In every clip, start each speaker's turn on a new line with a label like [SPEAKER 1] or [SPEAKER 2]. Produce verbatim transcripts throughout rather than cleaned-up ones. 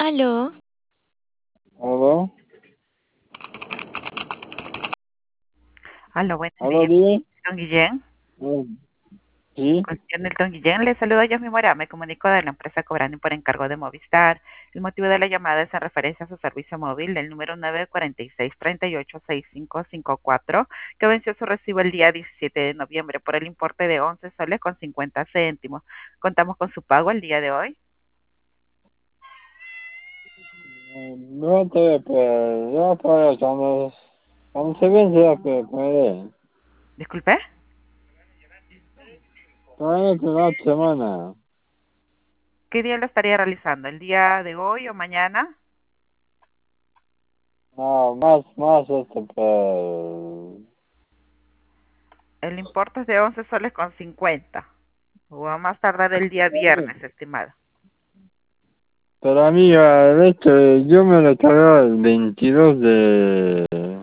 [SPEAKER 1] Aló,
[SPEAKER 2] Aló,
[SPEAKER 3] Aló, buenos
[SPEAKER 2] aló,
[SPEAKER 3] días,
[SPEAKER 2] dime.
[SPEAKER 3] don Guillén.
[SPEAKER 2] Mm, Sí,
[SPEAKER 3] Con don Guillén le saludo yo mi Mora. Me comunico de la empresa Cobrando por encargo de Movistar. El motivo de la llamada es en referencia a su servicio móvil del número nueve cuatro seis, tres ocho, seis cinco cinco cuatro, que venció su recibo el día diecisiete de noviembre por el importe de once soles con cincuenta céntimos. Contamos con su pago el día de hoy.
[SPEAKER 2] mm, no te, pues, ya para cuando, cuando se vence ya que puede.
[SPEAKER 3] Disculpe.
[SPEAKER 2] Todavía te da semana.
[SPEAKER 3] ¿Qué día lo estaría realizando? ¿El día de hoy o mañana?
[SPEAKER 2] No, más, más, este, pues,
[SPEAKER 3] El importe es de once soles con cincuenta. O a más tardar el día viernes, estimado.
[SPEAKER 2] pero amiga, de hecho, yo me lo cargaba el veintidós de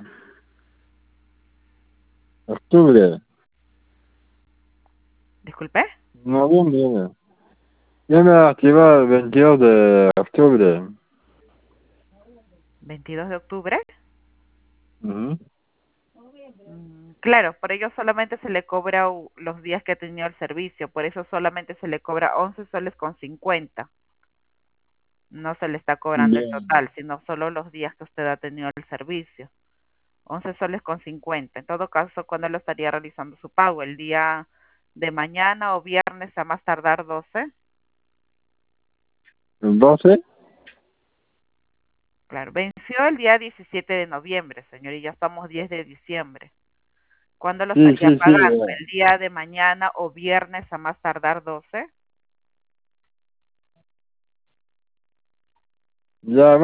[SPEAKER 2] octubre,
[SPEAKER 3] Disculpe.
[SPEAKER 2] noviembre. Yo me lo activaba el veintidós de octubre.
[SPEAKER 3] veintidós de octubre.
[SPEAKER 2] Ujú.
[SPEAKER 3] Mm, Claro, por ello solamente se le cobra u- los días que ha tenido el servicio, por eso solamente se le cobra once soles con cincuenta. No se le está cobrando el
[SPEAKER 2] Bien.
[SPEAKER 3] total, sino solo los días que usted ha tenido el servicio. once soles con cincuenta. En todo caso, ¿cuándo lo estaría realizando su pago? ¿El día de mañana o viernes a más tardar doce?
[SPEAKER 2] ¿El doce?
[SPEAKER 3] Claro, venció el día diecisiete de noviembre, señor, y ya estamos diez de diciembre. ¿Cuándo lo
[SPEAKER 2] Sí,
[SPEAKER 3] estaría
[SPEAKER 2] sí, sí.
[SPEAKER 3] pagando?
[SPEAKER 2] eh.
[SPEAKER 3] ¿El día de mañana o viernes a más tardar doce?
[SPEAKER 2] Ya